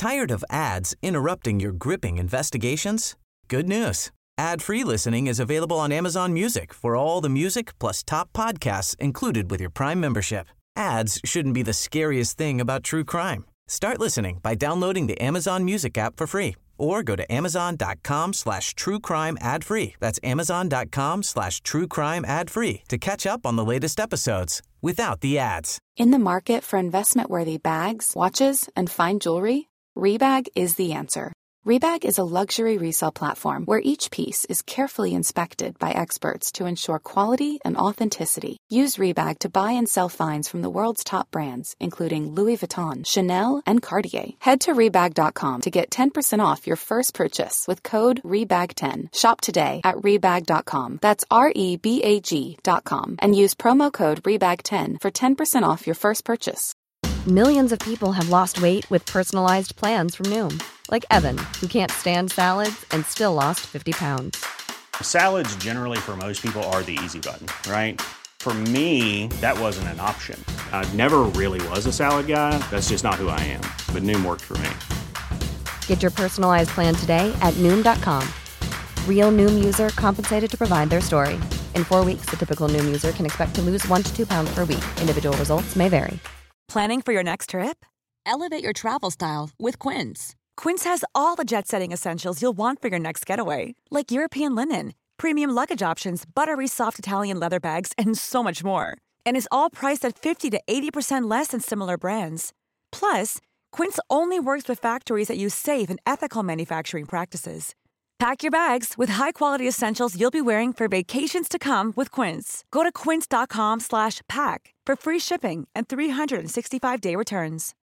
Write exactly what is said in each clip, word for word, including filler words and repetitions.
Tired of ads interrupting your gripping investigations? Good news. Ad-free listening is available on Amazon Music for all the music plus top podcasts included with your Prime membership. Ads shouldn't be the scariest thing about true crime. Start listening by downloading the Amazon Music app for free or go to amazon.com slash true crime ad free. That's amazon.com slash true crime ad free to catch up on the latest episodes without the ads. In the market for investment-worthy bags, watches, and fine jewelry, Rebag is the answer. Rebag is a luxury resale platform where each piece is carefully inspected by experts to ensure quality and authenticity. Use Rebag to buy and sell finds from the world's top brands, including Louis Vuitton, Chanel, and Cartier. Head to rebag dot com to get ten percent off your first purchase with code R E B A G ten. Shop today at rebag dot com. That's R E B A G dot com. And use promo code R E B A G ten for ten percent off your first purchase. Millions of people have lost weight with personalized plans from Noom. Like Evan, who can't stand salads and still lost fifty pounds. Salads generally for most people are the easy button, right? For me, that wasn't an option. I never really was a salad guy. That's just not who I am. But Noom worked for me. Get your personalized plan today at Noom dot com. Real Noom user compensated to provide their story. In four weeks, the typical Noom user can expect to lose one to two pounds per week. Individual results may vary. Planning for your next trip? Elevate your travel style with Quince. Quince has all the jet-setting essentials you'll want for your next getaway, like European linen, premium luggage options, buttery soft Italian leather bags, and so much more. And is all priced at fifty to eighty percent less than similar brands. Plus, Quince only works with factories that use safe and ethical manufacturing practices. Pack your bags with high-quality essentials you'll be wearing for vacations to come with Quince. Go to quince dot com slash pack for free shipping and three sixty-five day returns.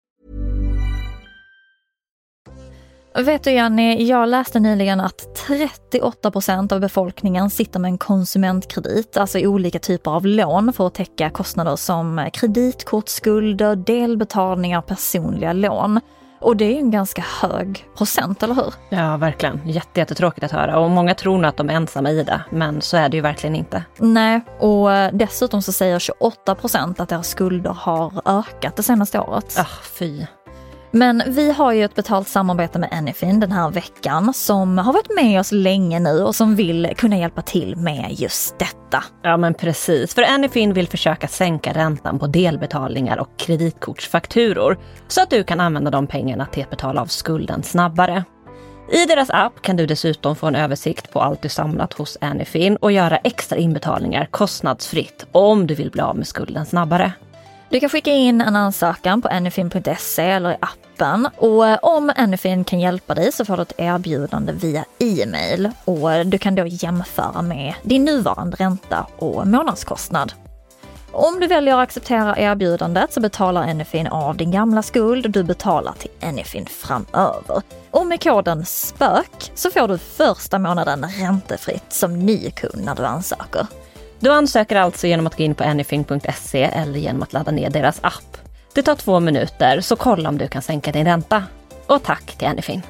Vet du Jenny, jag läste nyligen att trettioåtta procent av befolkningen sitter med en konsumentkredit, alltså olika typer av lån för att täcka kostnader som kreditkortsskulder, delbetalningar, personliga lån. Och det är ju en ganska hög procent, eller hur? Ja, verkligen. Jätte, jättetråkigt att höra. Och många tror nog att de är ensamma i det, men så är det ju verkligen inte. Nej, och dessutom så säger tjugoåtta procent att deras skulder har ökat det senaste året. Ah, fy. Men vi har ju ett betalt samarbete med Anyfin den här veckan som har varit med oss länge nu och som vill kunna hjälpa till med just detta. Ja men precis, för Anyfin vill försöka sänka räntan på delbetalningar och kreditkortsfakturor så att du kan använda de pengarna till att betala av skulden snabbare. I deras app kan du dessutom få en översikt på allt du samlat hos Anyfin och göra extra inbetalningar kostnadsfritt om du vill bli av med skulden snabbare. Du kan skicka in en ansökan på anyfin punkt se eller i appen och om Anyfin kan hjälpa dig så får du ett erbjudande via e-mail och du kan då jämföra med din nuvarande ränta och månadskostnad. Om du väljer att acceptera erbjudandet så betalar Anyfin av din gamla skuld och du betalar till Anyfin framöver. Och med koden SPÖK så får du första månaden räntefritt som ny kund när du ansöker. Du ansöker alltså genom att gå in på anyfin punkt se eller genom att ladda ner deras app. Det tar två minuter, så kolla om du kan sänka din ränta. Och tack till Anyfin.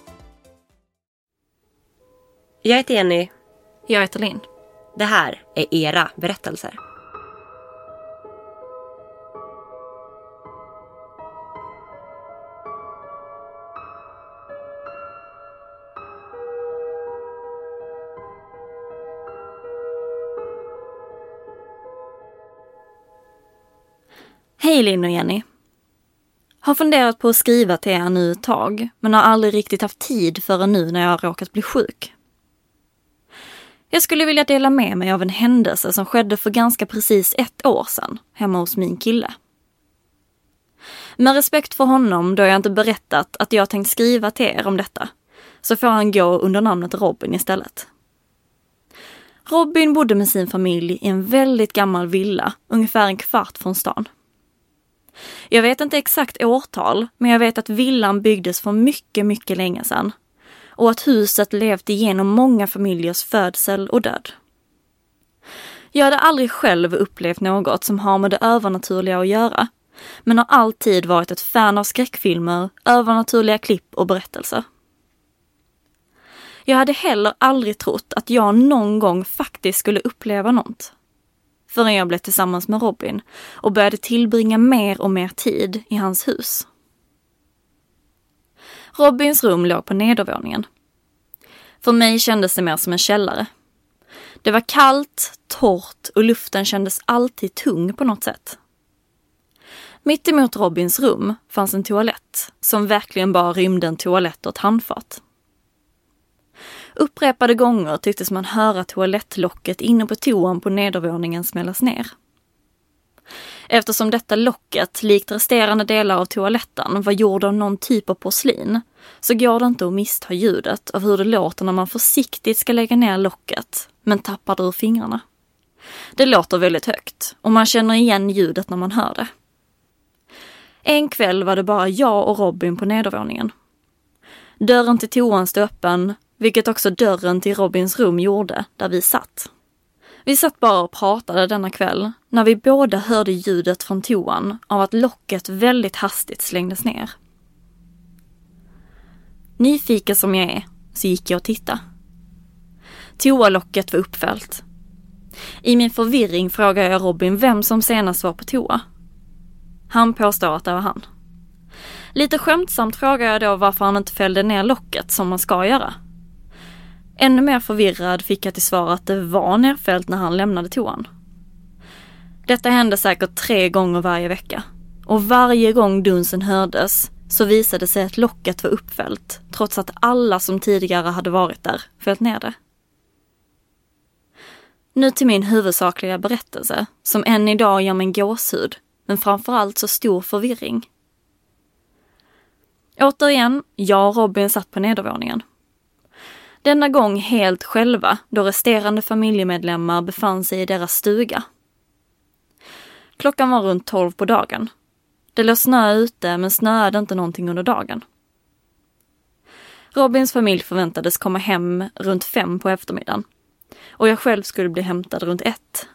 Jag heter Jenny. Jag heter Linn. Det här är era berättelser. Hej Linn och Jenny. Har funderat på att skriva till er nu ett tag, men har aldrig riktigt haft tid förrän nu när jag har råkat bli sjuk. Jag skulle vilja dela med mig av en händelse som skedde för ganska precis ett år sedan, hemma hos min kille. Med respekt för honom, då jag inte berättat att jag tänkt skriva till er om detta, så får han gå under namnet Robin istället. Robin bodde med sin familj i en väldigt gammal villa, ungefär en kvart från stan. Jag vet inte exakt årtal, men jag vet att villan byggdes för mycket, mycket länge sedan. Och att huset levt igenom många familjers födsel och död. Jag hade aldrig själv upplevt något som har med det övernaturliga att göra, men har alltid varit ett fan av skräckfilmer, övernaturliga klipp och berättelser. Jag hade heller aldrig trott att jag någon gång faktiskt skulle uppleva något. Förrän jag blev tillsammans med Robin och började tillbringa mer och mer tid i hans hus. Robins rum låg på nedervåningen. För mig kändes det mer som en källare. Det var kallt, torrt och luften kändes alltid tung på något sätt. Mitt emot Robins rum fanns en toalett som verkligen bara rymde en toalett och ett handfat. Upprepade gånger tycktes man höra toalettlocket inne på toan på nedervåningen smällas ner. Eftersom detta locket, likt resterande delar av toaletten, var gjord av någon typ av porslin, så går det inte att missta ljudet av hur det låter när man försiktigt ska lägga ner locket, men tappar det ur fingrarna. Det låter väldigt högt och man känner igen ljudet när man hör det. En kväll var det bara jag och Robin på nedervåningen. Dörren till toan stod öppen, vilket också dörren till Robins rum gjorde där vi satt. Vi satt bara och pratade denna kväll när vi båda hörde ljudet från toan av att locket väldigt hastigt slängdes ner. Nyfiken som jag är så gick jag och tittade. Toalocket var uppfällt. I min förvirring frågade jag Robin vem som senast var på toa. Han påstår att det var han. Lite skämtsamt frågade jag då varför han inte fällde ner locket som man ska göra. Ännu mer förvirrad fick jag till svar att det var nerfällt när han lämnade toan. Detta hände säkert tre gånger varje vecka. Och varje gång dunsen hördes så visade sig att locket var uppfällt, trots att alla som tidigare hade varit där fällt ner det. Nu till min huvudsakliga berättelse, som än idag gör mig gåshud, men framförallt så stor förvirring. Återigen, jag och Robin satt på nedervåningen. Denna gång helt själva, då resterande familjemedlemmar befann sig i deras stuga. Klockan var runt tolv på dagen. Det låg snö ute, men snöade inte någonting under dagen. Robins familj förväntades komma hem runt fem på eftermiddagen. Och jag själv skulle bli hämtad runt ett.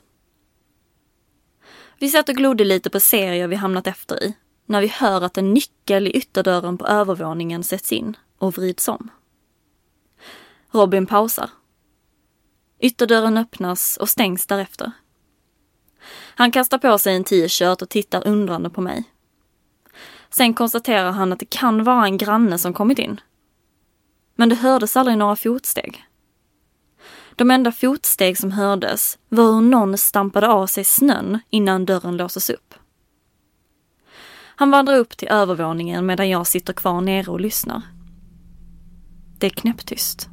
Vi satt och glodde lite på serier vi hamnat efter i, när vi hör att en nyckel i ytterdörren på övervåningen sätts in och vrids om. Robin pausar. Ytterdörren öppnas och stängs därefter. Han kastar på sig en t-shirt och tittar undrande på mig. Sen konstaterar han att det kan vara en granne som kommit in. Men det hördes aldrig några fotsteg. De enda fotsteg som hördes var hur någon stampade av sig snön innan dörren låses upp. Han vandrar upp till övervåningen medan jag sitter kvar nere och lyssnar. Det är knäpptyst.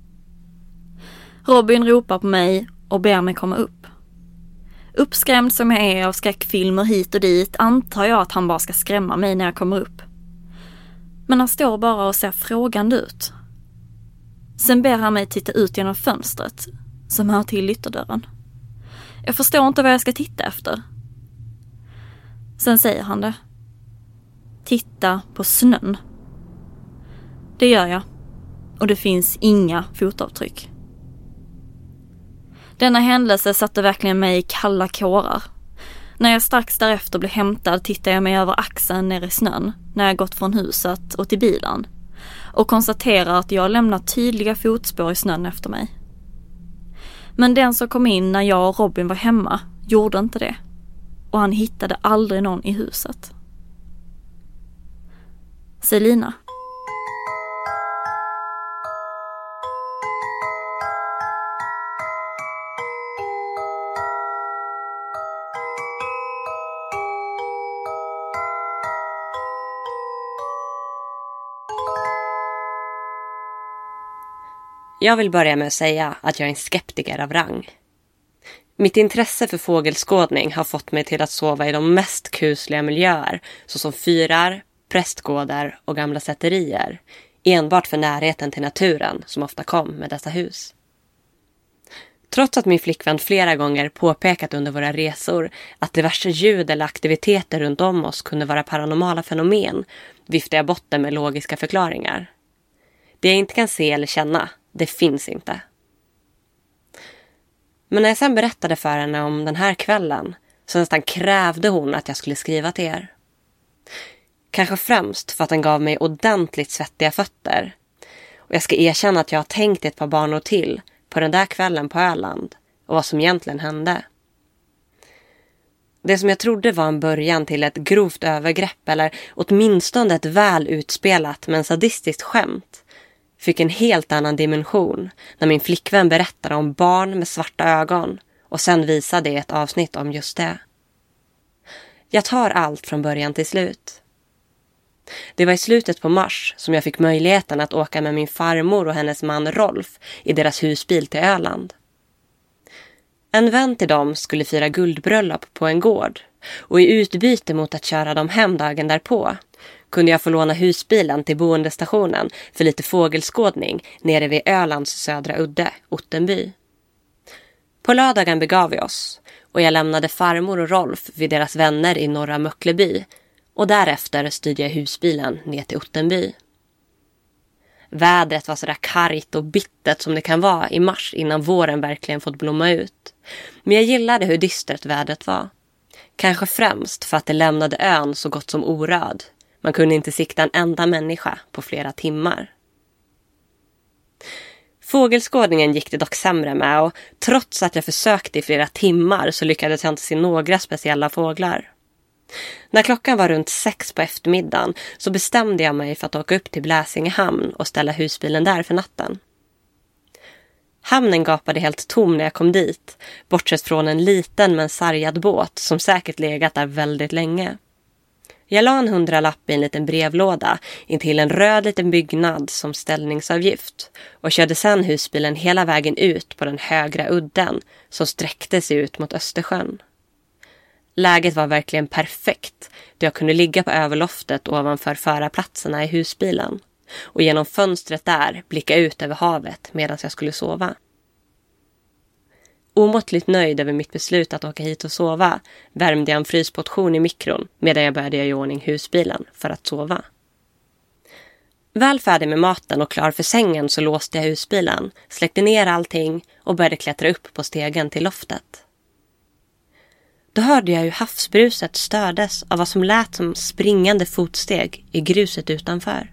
Robin ropar på mig och ber mig komma upp. Uppskrämd som jag är av skräckfilmer hit och dit antar jag att han bara ska skrämma mig när jag kommer upp. Men han står bara och ser frågande ut. Sen ber han mig titta ut genom fönstret som hör till ytterdörren. Jag förstår inte vad jag ska titta efter. Sen säger han det. Titta på snön. Det gör jag. Och det finns inga fotavtryck. Denna händelse satte verkligen mig i kalla kårar. När jag strax därefter blev hämtad tittade jag mig över axeln ner i snön när jag gått från huset och till bilen och konstaterar att jag lämnat tydliga fotspår i snön efter mig. Men den som kom in när jag och Robin var hemma gjorde inte det och han hittade aldrig någon i huset. Selina. Jag vill börja med att säga att jag är en skeptiker av rang. Mitt intresse för fågelskådning har fått mig till att sova i de mest kusliga miljöer, såsom fyrar, prästgårdar och gamla säterier, enbart för närheten till naturen som ofta kom med dessa hus. Trots att min flickvän flera gånger påpekat under våra resor att diverse ljud eller aktiviteter runt om oss kunde vara paranormala fenomen, viftar jag bort det med logiska förklaringar. Det jag inte kan se eller känna, det finns inte. Men när jag sen berättade för henne om den här kvällen så nästan krävde hon att jag skulle skriva till er. Kanske främst för att den gav mig ordentligt svettiga fötter. Och jag ska erkänna att jag har tänkt ett par barnår till på den där kvällen på Öland och vad som egentligen hände. Det som jag trodde var en början till ett grovt övergrepp eller åtminstone ett väl utspelat men sadistiskt skämt fick en helt annan dimension när min flickvän berättade om barn med svarta ögon och sen visade ett avsnitt om just det. Jag tar allt från början till slut. Det var i slutet på mars som jag fick möjligheten att åka med min farmor och hennes man Rolf i deras husbil till Öland. En vän till dem skulle fira guldbröllop på en gård och i utbyte mot att köra dem hem dagen därpå kunde jag få låna husbilen till boendestationen för lite fågelskådning nere vid Ölands södra udde, Ottenby. På lördagen begav vi oss och jag lämnade farmor och Rolf vid deras vänner i norra Möckleby och därefter styrde jag husbilen ner till Ottenby. Vädret var sådär kargt och bittert som det kan vara i mars innan våren verkligen fått blomma ut. Men jag gillade hur dystert vädret var. Kanske främst för att det lämnade ön så gott som orörd. Man kunde inte sikta en enda människa på flera timmar. Fågelskådningen gick det dock sämre med och trots att jag försökte i flera timmar så lyckades jag inte se några speciella fåglar. När klockan var runt sex på eftermiddagen så bestämde jag mig för att åka upp till Bläsingehamn och ställa husbilen där för natten. Hamnen gapade helt tom när jag kom dit, bortsett från en liten men sargad båt som säkert legat där väldigt länge. Jag la en hundralapp i en liten brevlåda in till en röd liten byggnad som ställningsavgift och körde sedan husbilen hela vägen ut på den högra udden som sträckte sig ut mot Östersjön. Läget var verkligen perfekt då jag kunde ligga på överloftet ovanför förarplatserna i husbilen och genom fönstret där blicka ut över havet medan jag skulle sova. Omåttligt nöjd över mitt beslut att åka hit och sova värmde jag en frysportion i mikron medan jag började göra i ordning husbilen för att sova. Väl färdig med maten och klar för sängen så låste jag husbilen, släckte ner allting och började klättra upp på stegen till loftet. Då hörde jag hur havsbruset stördes av vad som lät som springande fotsteg i gruset utanför.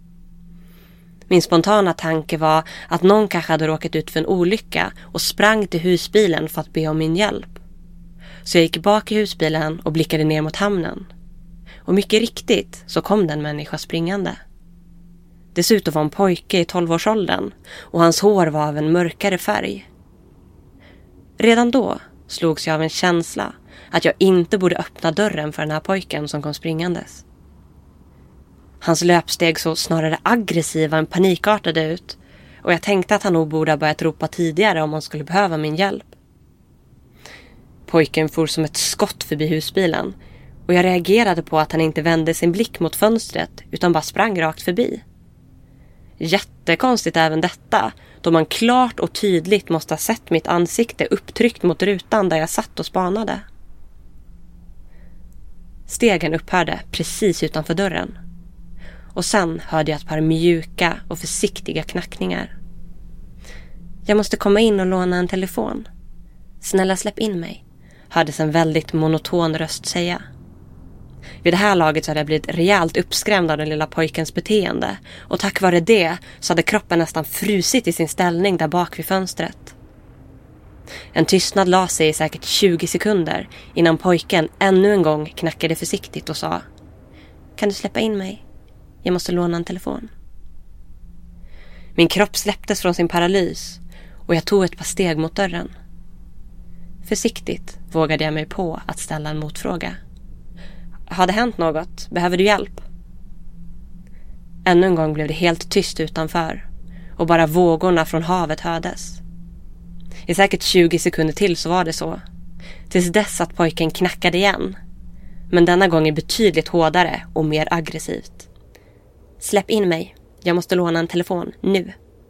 Min spontana tanke var att någon kanske hade råkat ut för en olycka och sprang till husbilen för att be om min hjälp. Så jag gick bak i husbilen och blickade ner mot hamnen. Och mycket riktigt så kom den människa springande. Dessutom var en pojke i tolvårsåldern och hans hår var av en mörkare färg. Redan då slogs jag av en känsla att jag inte borde öppna dörren för den här pojken som kom springandes. Hans löpsteg såg snarare aggressiva än panikartade ut och jag tänkte att han nog borde ha börjat ropa tidigare om han skulle behöva min hjälp. Pojken for som ett skott förbi husbilen och jag reagerade på att han inte vände sin blick mot fönstret utan bara sprang rakt förbi. Jättekonstigt även detta, då man klart och tydligt måste ha sett mitt ansikte upptryckt mot rutan där jag satt och spanade. Stegen upphörde precis utanför dörren. Och sen hörde jag ett par mjuka och försiktiga knackningar. Jag måste komma in och låna en telefon. Snälla släpp in mig, hördes en väldigt monoton röst säga. Vid det här laget så hade jag blivit rejält uppskrämd av den lilla pojkens beteende och tack vare det så hade kroppen nästan frusit i sin ställning där bak vid fönstret. En tystnad la sig i säkert tjugo sekunder innan pojken ännu en gång knackade försiktigt och sa: Kan du släppa in mig? Jag måste låna en telefon. Min kropp släpptes från sin paralys och jag tog ett par steg mot dörren. Försiktigt vågade jag mig på att ställa en motfråga. Har det hänt något? Behöver du hjälp? Ännu en gång blev det helt tyst utanför och bara vågorna från havet hördes. I säkert tjugo sekunder till så var det så. Tills dess att pojken knackade igen. Men denna gång är betydligt hårdare och mer aggressivt. Släpp in mig. Jag måste låna en telefon nu.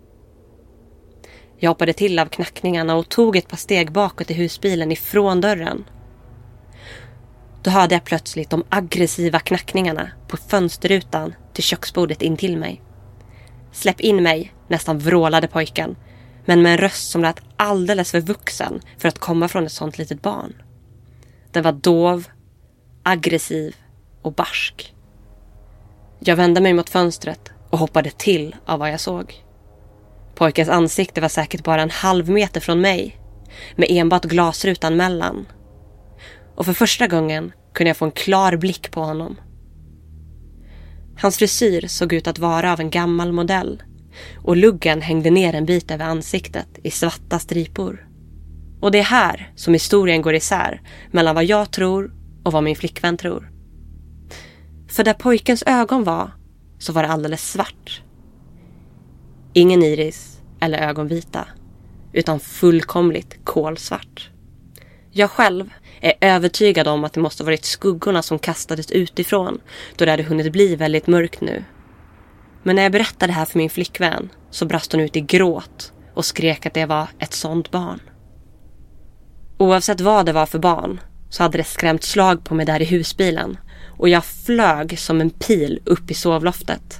Jag hoppade till av knackningarna och tog ett par steg bakåt i husbilen ifrån dörren. Då hörde jag plötsligt de aggressiva knackningarna på fönsterrutan till köksbordet in till mig. Släpp in mig, nästan vrålade pojken, men med en röst som lät alldeles för vuxen för att komma från ett sånt litet barn. Den var dov, aggressiv och barsk. Jag vände mig mot fönstret och hoppade till av vad jag såg. Pojkens ansikte var säkert bara en halv meter från mig, med enbart glasrutan mellan. Och för första gången kunde jag få en klar blick på honom. Hans frisyr såg ut att vara av en gammal modell och luggen hängde ner en bit över ansiktet i svarta stripor. Och det är här som historien går isär mellan vad jag tror och vad min flickvän tror. För där pojkens ögon var så var det alldeles svart. Ingen iris eller ögonvita, utan fullkomligt kolsvart. Jag själv är övertygad om att det måste ha varit skuggorna som kastades utifrån då det hade hunnit bli väldigt mörkt nu. Men när jag berättade det här för min flickvän så brast hon ut i gråt och skrek att det var ett sånt barn. Oavsett vad det var för barn så hade det skrämt slag på mig där i husbilen och jag flög som en pil upp i sovloftet.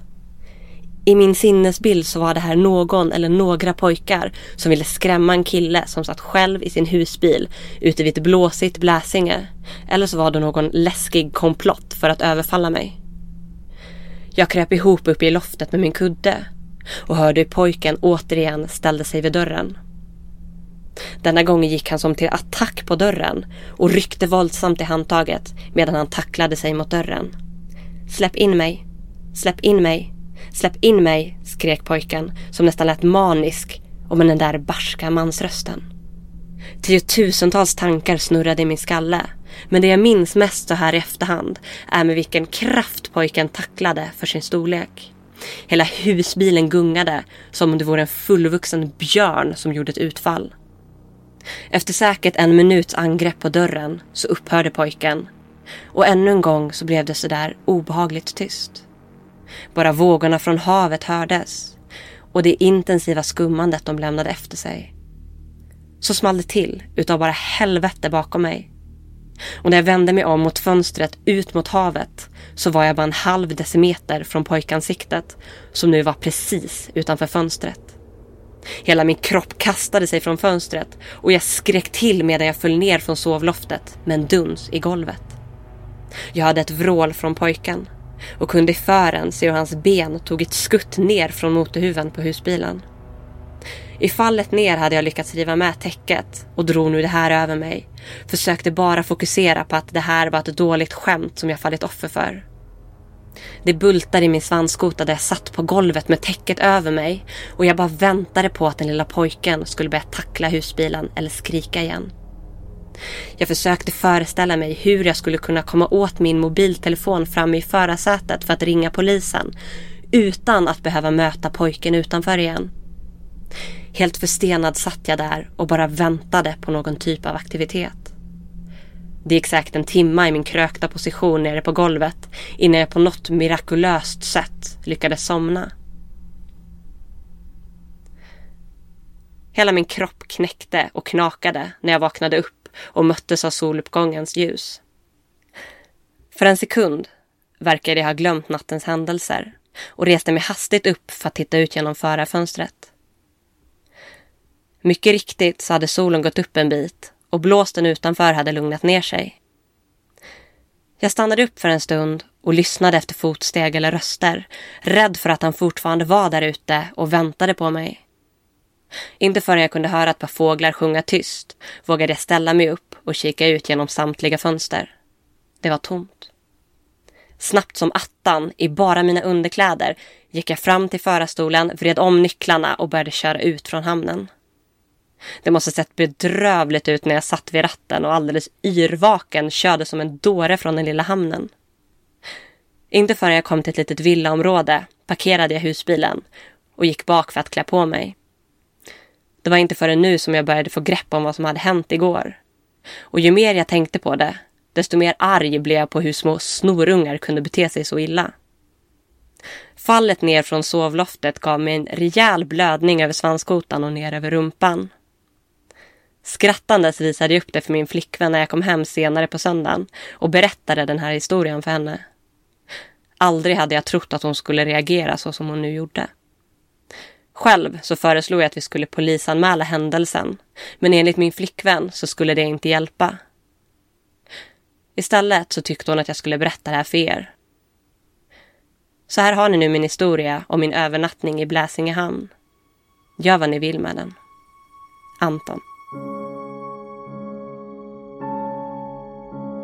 I min sinnesbild så var det här någon eller några pojkar som ville skrämma en kille som satt själv i sin husbil ute vid ett blåsigt Bläsinge. Eller så var det någon läskig komplott för att överfalla mig. Jag kröp ihop uppe i loftet med min kudde och hörde hur pojken återigen ställde sig vid dörren. Denna gången gick han som till attack på dörren och ryckte våldsamt i handtaget medan han tacklade sig mot dörren. Släpp in mig, släpp in mig. Släpp in mig, skrek pojken som nästan lät manisk och med den där barska mansrösten. Tiotusentals tankar snurrade i min skalle, men det jag minns mest så här i efterhand är med vilken kraft pojken tacklade för sin storlek. Hela husbilen gungade som om det vore en fullvuxen björn som gjorde ett utfall. Efter säkert en minuts angrepp på dörren så upphörde pojken och ännu en gång så blev det så där obehagligt tyst. Bara vågorna från havet hördes och det intensiva skummandet de lämnade efter sig. Så small det till utav bara helvete bakom mig. Och när jag vände mig om mot fönstret ut mot havet så var jag bara en halv decimeter från pojkansiktet som nu var precis utanför fönstret. Hela min kropp kastade sig från fönstret och jag skrek till medan jag föll ner från sovloftet med en duns i golvet. Jag hade ett vrål från pojken och kunde i fören se hur hans ben tog ett skutt ner från motorhuven på husbilen. I fallet ner hade jag lyckats riva med täcket och drog nu det här över mig. Försökte bara fokusera på att det här var ett dåligt skämt som jag fallit offer för. Det bultade i min svanskota där jag satt på golvet med täcket över mig och jag bara väntade på att den lilla pojken skulle börja tackla husbilen eller skrika igen. Jag försökte föreställa mig hur jag skulle kunna komma åt min mobiltelefon framme i förarsätet för att ringa polisen utan att behöva möta pojken utanför igen. Helt förstenad satt jag där och bara väntade på någon typ av aktivitet. Det gick säkert en timma i min krökta position nere på golvet innan jag på något mirakulöst sätt lyckades somna. Hela min kropp knäckte och knakade när jag vaknade upp och möttes av soluppgångens ljus. För en sekund verkade jag ha glömt nattens händelser och reste mig hastigt upp för att titta ut genom förarfönstret. Mycket riktigt så hade solen gått upp en bit och blåsten utanför hade lugnat ner sig. Jag stannade upp för en stund och lyssnade efter fotsteg eller röster, rädd för att han fortfarande var där ute och väntade på mig. Inte förrän jag kunde höra ett par fåglar sjunga tyst vågade jag ställa mig upp och kika ut genom samtliga fönster. Det var tomt. Snabbt som attan i bara mina underkläder gick jag fram till förarstolen, vred om nycklarna och började köra ut från hamnen. Det måste sett bedrövligt ut när jag satt vid ratten och alldeles yrvaken körde som en dåre från den lilla hamnen. Inte förrän jag kom till ett litet villaområde parkerade jag husbilen och gick bak för att klä på mig. Det var inte förrän nu som jag började få grepp om vad som hade hänt igår. Och ju mer jag tänkte på det, desto mer arg blev jag på hur små snorungar kunde bete sig så illa. Fallet ner från sovloftet gav mig en rejäl blödning över svanskotan och ner över rumpan. Skrattandes visade jag upp det för min flickvän när jag kom hem senare på söndagen och berättade den här historien för henne. Aldrig hade jag trott att hon skulle reagera så som hon nu gjorde. Själv så föreslog jag att vi skulle polisanmäla händelsen, men enligt min flickvän så skulle det inte hjälpa. Istället så tyckte hon att jag skulle berätta det här för er. Så här har ni nu min historia om min övernattning i Bläsinge hamn. Gör vad ni vill med den. Anton.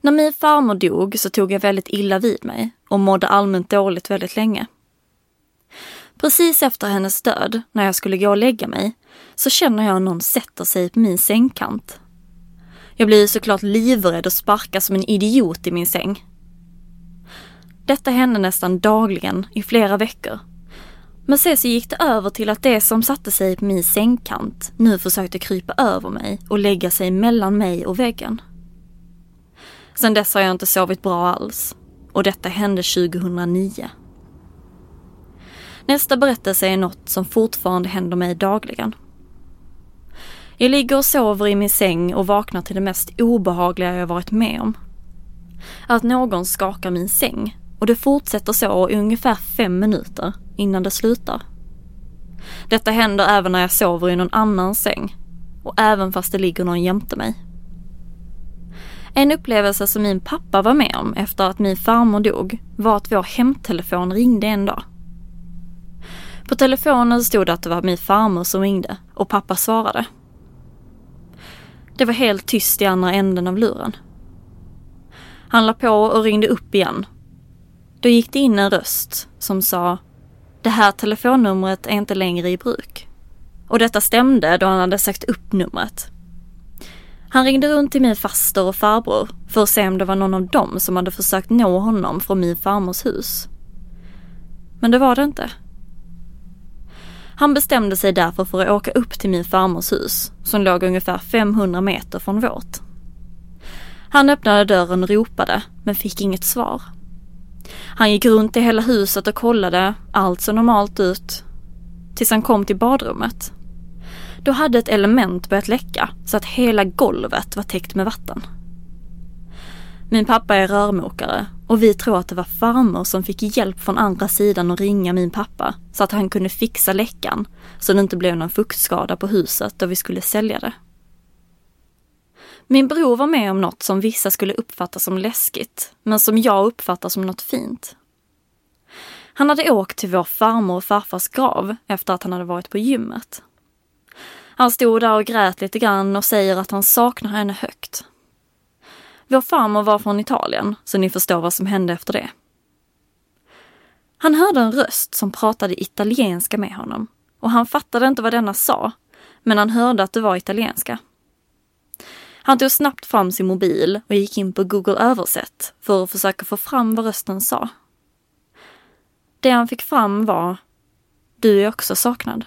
När min farmor dog så tog jag väldigt illa vid mig och mådde allmänt dåligt väldigt länge. Precis efter hennes död, när jag skulle gå och lägga mig, så känner jag någon sätter sig på min sängkant. Jag blir såklart livrädd och sparkar som en idiot i min säng. Detta hände nästan dagligen i flera veckor. Men sen så gick det över till att det som satte sig på min sängkant nu försökte krypa över mig och lägga sig mellan mig och väggen. Sen dess har jag inte sovit bra alls. Och detta hände tjugohundranio. Nästa berättelse är något som fortfarande händer mig dagligen. Jag ligger och sover i min säng och vaknar till det mest obehagliga jag varit med om. Att någon skakar min säng, och det fortsätter så i ungefär fem minuter innan det slutar. Detta händer även när jag sover i någon annan säng, och även fast det ligger någon jämte mig. En upplevelse som min pappa var med om efter att min farmor dog var att vår hemtelefon ringde en dag. På telefonen stod det att det var min farmor som ringde och pappa svarade. Det var helt tyst i andra änden av luren. Han la på och ringde upp igen. Då gick det in en röst som sa: det här telefonnumret är inte längre i bruk. Och detta stämde då han hade sagt upp numret. Han ringde runt till min faster och farbror för att se om det var någon av dem som hade försökt nå honom från min farmors hus. Men det var det inte. Han bestämde sig därför för att åka upp till min farmors hus, som låg ungefär femhundra meter från vårt. Han öppnade dörren och ropade, men fick inget svar. Han gick runt i hela huset och kollade, allt så normalt ut, tills han kom till badrummet. Då hade ett element börjat läcka så att hela golvet var täckt med vatten. Min pappa är rörmokare och vi tror att det var farmor som fick hjälp från andra sidan att ringa min pappa så att han kunde fixa läckan så det inte blev någon fuktskada på huset då vi skulle sälja det. Min bror var med om något som vissa skulle uppfatta som läskigt, men som jag uppfattar som något fint. Han hade åkt till vår farmor och farfars grav efter att han hade varit på gymmet. Han stod där och grät lite grann och säger att han saknar henne högt. Vår farmor var från Italien, så ni förstår vad som hände efter det. Han hörde en röst som pratade italienska med honom, och han fattade inte vad denna sa, men han hörde att det var italienska. Han tog snabbt fram sin mobil och gick in på Google Översätt för att försöka få fram vad rösten sa. Det han fick fram var: du är också saknad.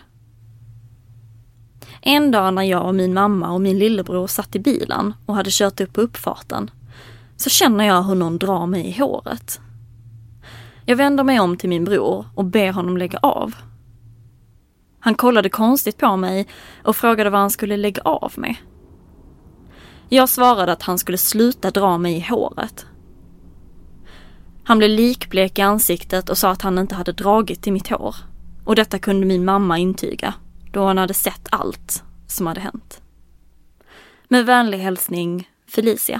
En dag när jag och min mamma och min lillebror satt i bilen och hade kört upp på uppfarten, så känner jag hur någon drar mig i håret. Jag vänder mig om till min bror och ber honom lägga av. Han kollade konstigt på mig och frågade vad han skulle lägga av med. Jag svarade att han skulle sluta dra mig i håret. Han blev likblek i ansiktet och sa att han inte hade dragit i mitt hår. Och detta kunde min mamma intyga, då han hade sett allt som hade hänt. Med vänlig hälsning, Felicia.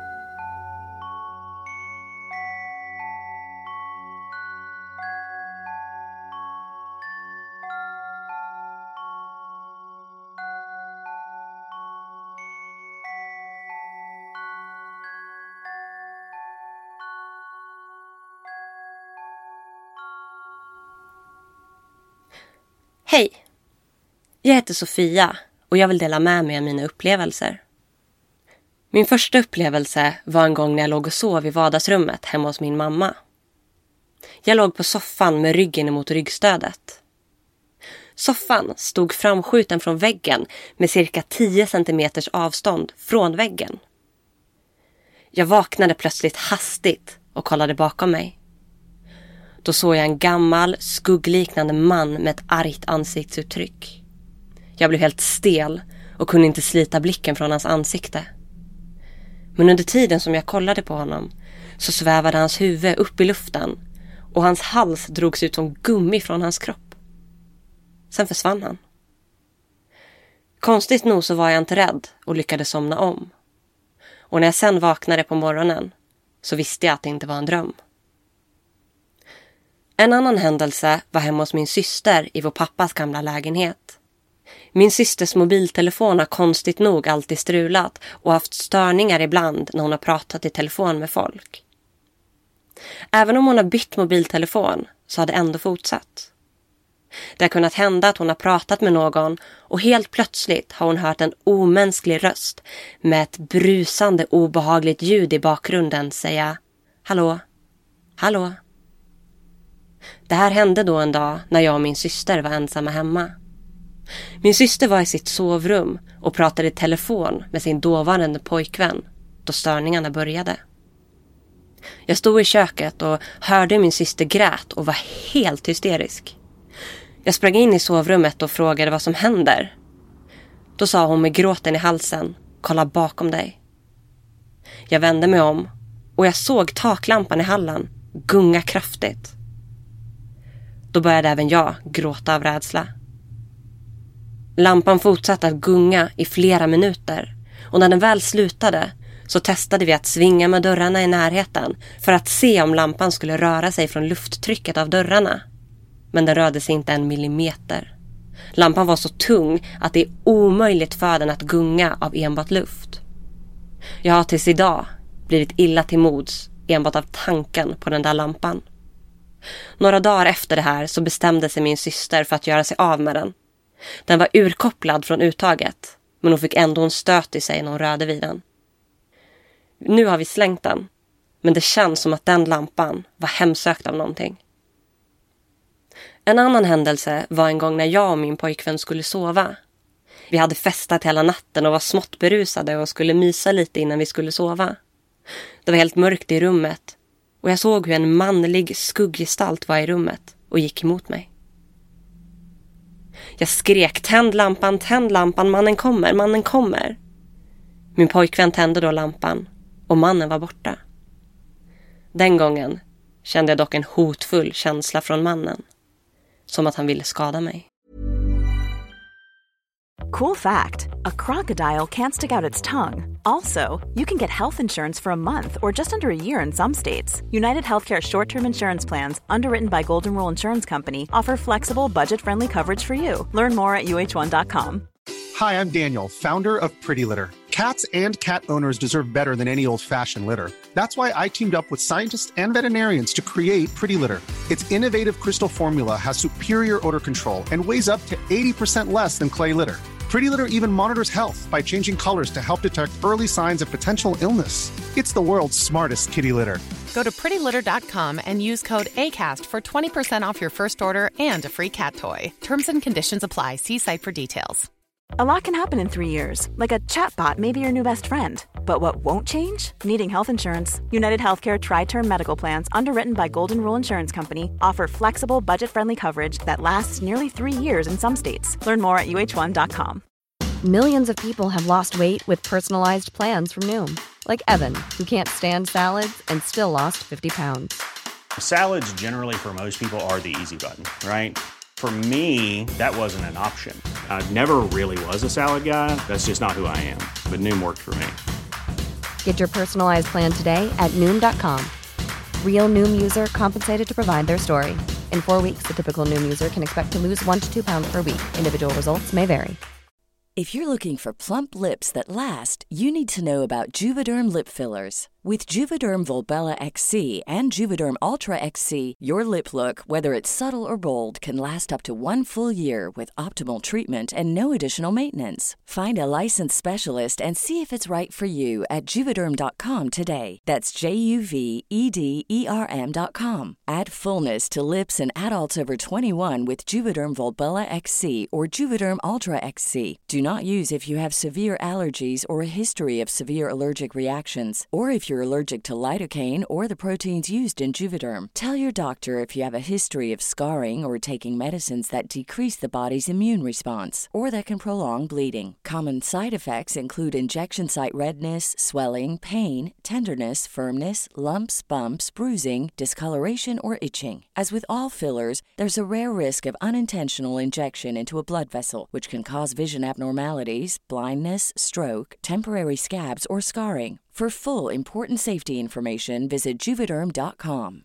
Hej! Jag heter Sofia och jag vill dela med mig av mina upplevelser. Min första upplevelse var en gång när jag låg och sov i vardagsrummet hemma hos min mamma. Jag låg på soffan med ryggen emot ryggstödet. Soffan stod framskjuten från väggen med cirka tio centimeters avstånd från väggen. Jag vaknade plötsligt hastigt och kollade bakom mig. Då såg jag en gammal, skuggliknande man med ett argt ansiktsuttryck. Jag blev helt stel och kunde inte slita blicken från hans ansikte. Men under tiden som jag kollade på honom så svävade hans huvud upp i luften och hans hals drogs ut som gummi från hans kropp. Sen försvann han. Konstigt nog så var jag inte rädd och lyckades somna om. Och när jag sen vaknade på morgonen så visste jag att det inte var en dröm. En annan händelse var hemma hos min syster i vår pappas gamla lägenhet. Min systers mobiltelefon har konstigt nog alltid strulat och haft störningar ibland när hon har pratat i telefon med folk. Även om hon har bytt mobiltelefon så har det ändå fortsatt. Det har kunnat hända att hon har pratat med någon och helt plötsligt har hon hört en omänsklig röst med ett brusande obehagligt ljud i bakgrunden säga hallå, hallå. Det här hände då en dag när jag och min syster var ensamma hemma. Min syster var i sitt sovrum och pratade i telefon med sin dåvarande pojkvän då störningarna började. Jag stod i köket och hörde min syster grät och var helt hysterisk. Jag sprang in i sovrummet och frågade vad som händer. Då sa hon med gråten i halsen, kolla bakom dig. Jag vände mig om och jag såg taklampan i hallen gunga kraftigt. Då började även jag gråta av rädsla. Lampan fortsatte att gunga i flera minuter och när den väl slutade så testade vi att svinga med dörrarna i närheten för att se om lampan skulle röra sig från lufttrycket av dörrarna. Men den rörde sig inte en millimeter. Lampan var så tung att det är omöjligt för den att gunga av enbart luft. Jag har tills idag blivit illa till mods enbart av tanken på den där lampan. Några dagar efter det här så bestämde sig min syster för att göra sig av med den. Den var urkopplad från uttaget, men hon fick ändå en stöt i sig när hon rörde vid den. Nu har vi slängt den, men det känns som att den lampan var hemsökt av någonting. En annan händelse var en gång när jag och min pojkvän skulle sova. Vi hade festat hela natten och var smått berusade och skulle mysa lite innan vi skulle sova. Det var helt mörkt i rummet och jag såg hur en manlig skugggestalt var i rummet och gick emot mig. Jag skrek, tänd lampan, tänd lampan, mannen kommer, mannen kommer. Min pojkvän tände då lampan och mannen var borta. Den gången kände jag dock en hotfull känsla från mannen. Som att han ville skada mig. Cool fact, a crocodile can't stick out its tongue. Also, you can get health insurance for a month or just under a year in some states. United Healthcare short-term insurance plans, underwritten by Golden Rule Insurance Company, offer flexible, budget-friendly coverage for you. Learn more at U H one dot com. Hi, I'm Daniel, founder of Pretty Litter. Cats and cat owners deserve better than any old-fashioned litter. That's why I teamed up with scientists and veterinarians to create Pretty Litter. Its innovative crystal formula has superior odor control and weighs up to eighty percent less than clay litter. Pretty Litter even monitors health by changing colors to help detect early signs of potential illness. It's the world's smartest kitty litter. Go to pretty litter dot com and use code ACAST for twenty percent off your first order and a free cat toy. Terms and conditions apply. See site for details. A lot can happen in three years, like a chatbot may be your new best friend. But what won't change? Needing health insurance. United Healthcare Tri-Term Medical Plans, underwritten by Golden Rule Insurance Company, offer flexible, budget-friendly coverage that lasts nearly three years in some states. Learn more at U H one dot com. Millions of people have lost weight with personalized plans from Noom. Like Evan, who can't stand salads and still lost fifty pounds. Salads generally for most people are the easy button, right? For me, that wasn't an option. I never really was a salad guy. That's just not who I am. But Noom worked for me. Get your personalized plan today at Noom dot com. Real Noom user compensated to provide their story. In four weeks, the typical Noom user can expect to lose one to two pounds per week. Individual results may vary. If you're looking for plump lips that last, you need to know about Juvederm lip fillers. With Juvederm Volbella X C and Juvederm Ultra X C, your lip look, whether it's subtle or bold, can last up to one full year with optimal treatment and no additional maintenance. Find a licensed specialist and see if it's right for you at juvederm dot com today. That's J U V E D E R M dot com. Add fullness to lips in adults over twenty-one with Juvederm Volbella X C or Juvederm Ultra X C. Do not use if you have severe allergies or a history of severe allergic reactions, or if you're allergic to lidocaine or the proteins used in Juvederm. Tell your doctor if you have a history of scarring or taking medicines that decrease the body's immune response or that can prolong bleeding. Common side effects include injection site redness, swelling, pain, tenderness, firmness, lumps, bumps, bruising, discoloration, or itching. As with all fillers, there's a rare risk of unintentional injection into a blood vessel, which can cause vision abnormalities, blindness, stroke, temporary scabs, or scarring. For full important safety information, visit juvederm dot com.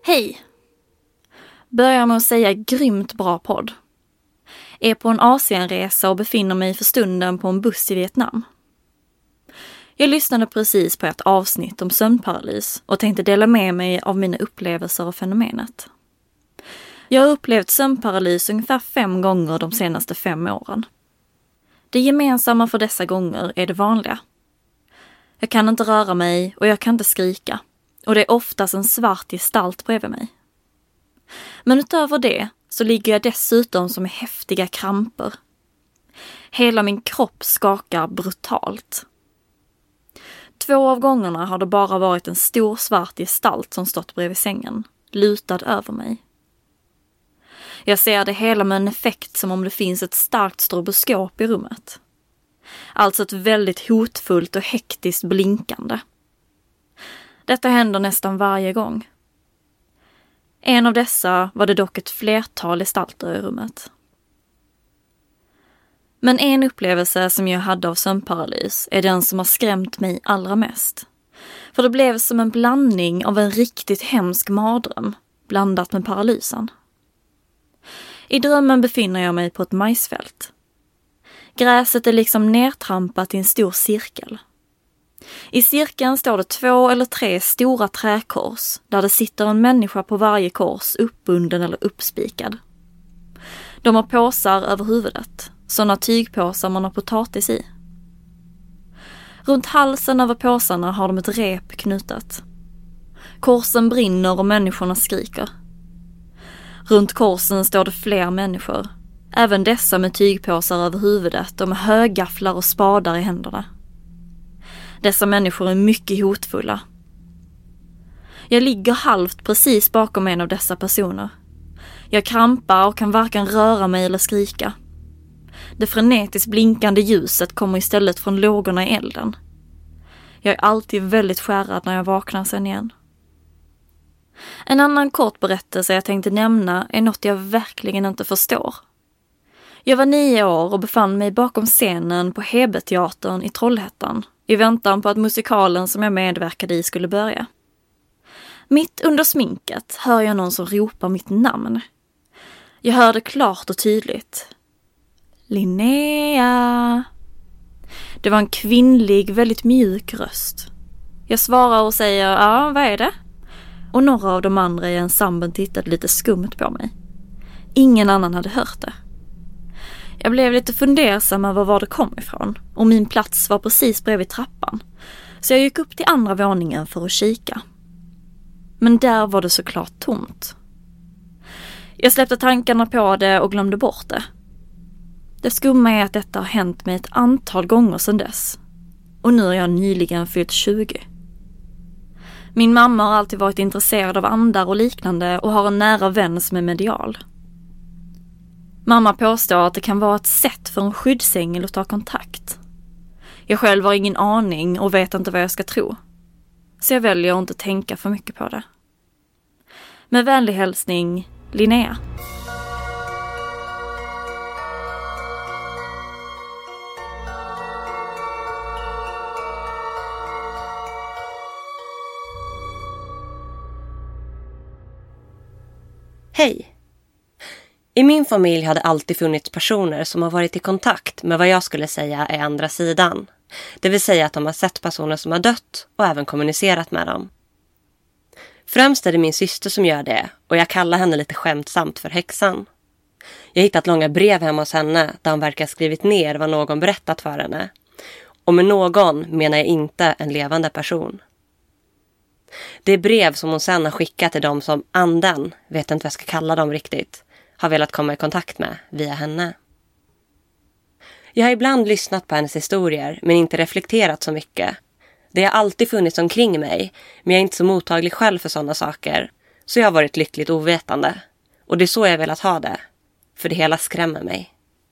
Hej! Börjar med att säga grymt bra podd. Är på en Asienresa och befinner mig för stunden på en buss i Vietnam. Jag lyssnade precis på ett avsnitt om sömnparalys och tänkte dela med mig av mina upplevelser av fenomenet. Jag har upplevt sömnparalys ungefär fem gånger de senaste fem åren. Det gemensamma för dessa gånger är det vanliga. Jag kan inte röra mig och jag kan inte skrika. Och det är oftast en svart gestalt bredvid mig. Men utöver det så ligger jag dessutom som häftiga kramper. Hela min kropp skakar brutalt. Två av gångerna har det bara varit en stor svart gestalt som stått bredvid sängen, lutad över mig. Jag ser det hela med en effekt som om det finns ett starkt stroboskop i rummet. Alltså ett väldigt hotfullt och hektiskt blinkande. Detta händer nästan varje gång. En av dessa var det dock ett flertal gestalter i rummet. Men en upplevelse som jag hade av sömnparalys är den som har skrämt mig allra mest. För det blev som en blandning av en riktigt hemsk mardröm blandat med paralysen. I drömmen befinner jag mig på ett majsfält. Gräset är liksom nertrampat i en stor cirkel. I cirkeln står det två eller tre stora träkors där det sitter en människa på varje kors uppbunden eller uppspikad. De har påsar över huvudet, sådana tygpåsar man har potatis i. Runt halsen över påsarna har de ett rep knutet. Korsen brinner och människorna skriker. Runt korsen står det fler människor, även dessa med tygpåsar över huvudet och med högafflar och spadar i händerna. Dessa människor är mycket hotfulla. Jag ligger halvt precis bakom en av dessa personer. Jag krampar och kan varken röra mig eller skrika. Det frenetiskt blinkande ljuset kommer istället från lågorna i elden. Jag är alltid väldigt skärrad när jag vaknar sen igen. En annan kort berättelse jag tänkte nämna är något jag verkligen inte förstår. Jag var nio år och befann mig bakom scenen på Hebeteatern i Trollhättan i väntan på att musikalen som jag medverkade i skulle börja. Mitt under sminket hör jag någon som ropar mitt namn. Jag hör det klart och tydligt. Linnea. Det var en kvinnlig, väldigt mjuk röst. Jag svarar och säger, ja, vad är det? Och några av de andra i ensemblen tittade lite skumt på mig. Ingen annan hade hört det. Jag blev lite fundersam över var det kom ifrån och min plats var precis bredvid trappan. Så jag gick upp till andra våningen för att kika. Men där var det såklart tomt. Jag släppte tankarna på det och glömde bort det. Det skumma är att detta har hänt mig ett antal gånger sedan dess. Och nu har jag nyligen fyllt tjugo. Min mamma har alltid varit intresserad av andar och liknande och har en nära vän som är medial. Mamma påstår att det kan vara ett sätt för en skyddsängel att ta kontakt. Jag själv har ingen aning och vet inte vad jag ska tro. Så jag väljer att inte tänka för mycket på det. Med vänlig hälsning, Linnea. Hej! I min familj hade alltid funnits personer som har varit i kontakt med vad jag skulle säga är andra sidan. Det vill säga att de har sett personer som har dött och även kommunicerat med dem. Främst är det min syster som gör det och jag kallar henne lite skämtsamt för häxan. Jag har hittat långa brev hemma hos henne där hon verkar ha skrivit ner vad någon berättat för henne. Och med någon menar jag inte en levande person. Det är brev som hon sedan har skickat till dem som anden, vet inte vad jag ska kalla dem riktigt, har velat komma i kontakt med via henne. Jag har ibland lyssnat på hennes historier men inte reflekterat så mycket. Det har alltid funnits omkring mig, men jag är inte så mottaglig själv för sådana saker. Så jag har varit lyckligt ovetande. Och det är så jag velat ha det. För det hela skrämmer mig.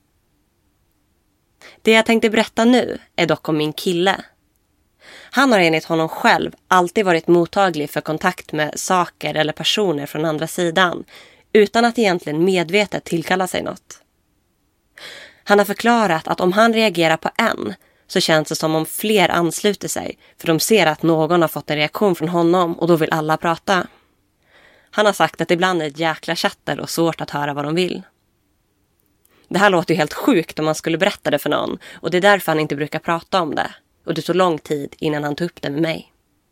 Det jag tänkte berätta nu är dock om min kille. Han har enligt honom själv alltid varit mottaglig för kontakt med saker eller personer från andra sidan. Utan att egentligen medvetet tillkalla sig något. Han har förklarat att om han reagerar på en så känns det som om fler ansluter sig. För de ser att någon har fått en reaktion från honom och då vill alla prata. Han har sagt att ibland är det ett jäkla chatter och svårt att höra vad de vill. Det här låter ju helt sjukt om man skulle berätta det för någon, och det är därför han inte brukar prata om det. Och det tog lång tid innan han tog upp det med mig.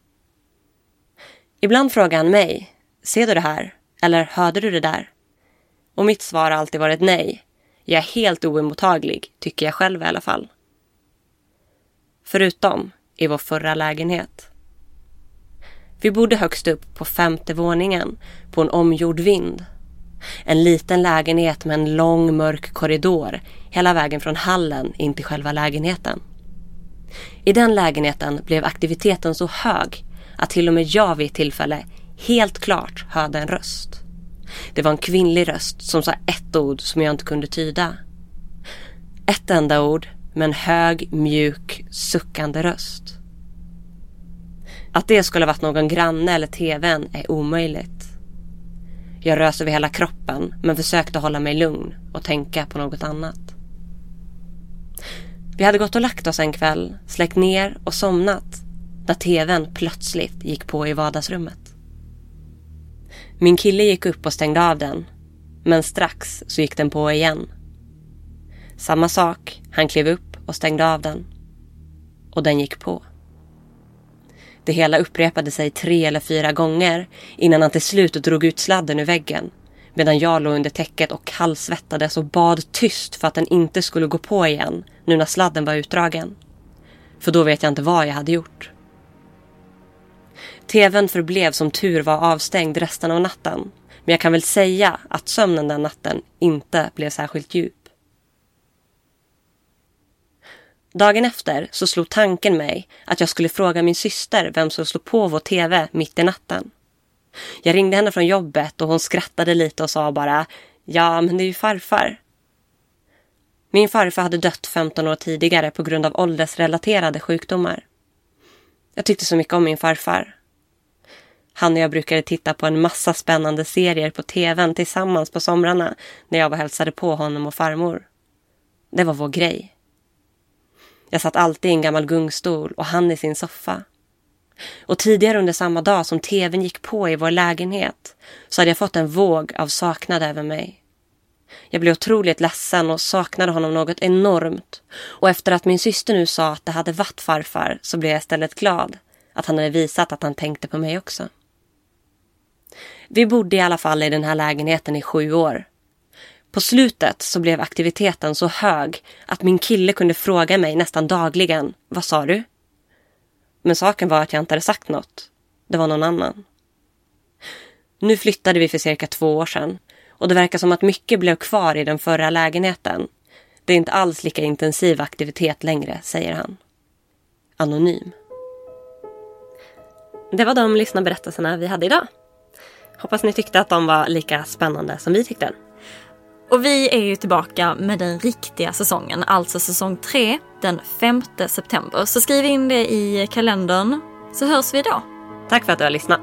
Ibland frågar han mig, ser du det här? Eller hörde du det där? Och mitt svar har alltid varit nej. Jag är helt oemottaglig, tycker jag själv i alla fall. Förutom i vår förra lägenhet. Vi bodde högst upp på femte våningen på en omgjord vind. En liten lägenhet med en lång mörk korridor hela vägen från hallen in till själva lägenheten. I den lägenheten blev aktiviteten så hög att till och med jag vid ett tillfälle helt klart hörde en röst. Det var en kvinnlig röst som sa ett ord som jag inte kunde tyda. Ett enda ord med en hög, mjuk, suckande röst. Att det skulle ha varit någon granne eller tvn är omöjligt. Jag rös över hela kroppen men försökte hålla mig lugn och tänka på något annat. Vi hade gått och lagt oss en kväll, släckt ner och somnat när tvn plötsligt gick på i vardagsrummet. Min kille gick upp och stängde av den, men strax så gick den på igen. Samma sak, han klev upp och stängde av den. Och den gick på. Det hela upprepade sig tre eller fyra gånger innan han till slut drog ut sladden ur väggen, medan jag låg under täcket och kallsvettades och bad tyst för att den inte skulle gå på igen nu när sladden var utdragen. För då vet jag inte vad jag hade gjort. tvn förblev som tur var avstängd resten av natten, men jag kan väl säga att sömnen den natten inte blev särskilt djup. Dagen efter så slog tanken mig att jag skulle fråga min syster vem som slog på vår tv mitt i natten. Jag ringde henne från jobbet och hon skrattade lite och sa bara, ja men det är ju farfar. Min farfar hade dött femton år tidigare på grund av åldersrelaterade sjukdomar. Jag tyckte så mycket om min farfar. Han och jag brukade titta på en massa spännande serier på tvn tillsammans på somrarna när jag var hälsade på honom och farmor. Det var vår grej. Jag satt alltid i en gammal gungstol och han i sin soffa. Och tidigare under samma dag som tvn gick på i vår lägenhet så hade jag fått en våg av saknad över mig. Jag blev otroligt ledsen och saknade honom något enormt. Och efter att min syster nu sa att det hade varit farfar så blev jag istället glad att han hade visat att han tänkte på mig också. Vi bodde i alla fall i den här lägenheten i sju år. På slutet så blev aktiviteten så hög att min kille kunde fråga mig nästan dagligen, vad sa du? Men saken var att jag inte hade sagt något. Det var någon annan. Nu flyttade vi för cirka två år sedan och det verkar som att mycket blev kvar i den förra lägenheten. Det är inte alls lika intensiv aktivitet längre, säger han. Anonym. Det var de lyssnarberättelserna vi hade idag. Hoppas ni tyckte att de var lika spännande som vi tyckte. Och vi är ju tillbaka med den riktiga säsongen, alltså säsong tre, den femte september. Så skriv in det i kalendern så hörs vi då. Tack för att du har lyssnat.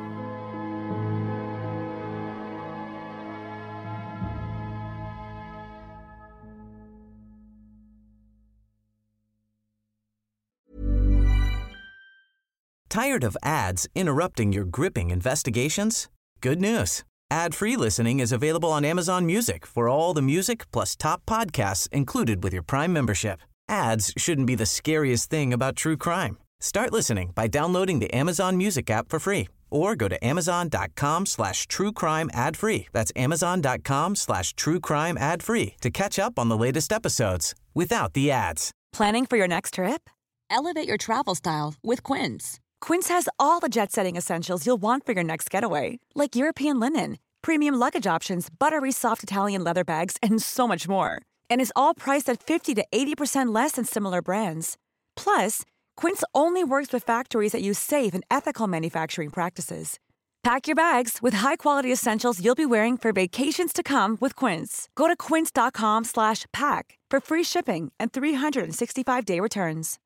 Tired of ads interrupting your gripping investigations? Good news. Ad-free listening is available on Amazon Music for all the music plus top podcasts included with your Prime membership. Ads shouldn't be the scariest thing about true crime. Start listening by downloading the Amazon Music app for free or go to amazon.com slash true crime ad free. That's amazon.com slash true crime ad free to catch up on the latest episodes without the ads. Planning for your next trip? Elevate your travel style with Quince. Quince has all the jet-setting essentials you'll want for your next getaway, like European linen, premium luggage options, buttery soft Italian leather bags, and so much more. And is all priced at fifty to eighty percent less than similar brands. Plus, Quince only works with factories that use safe and ethical manufacturing practices. Pack your bags with high-quality essentials you'll be wearing for vacations to come with Quince. Go to quince.com slash pack for free shipping and three sixty-five day returns.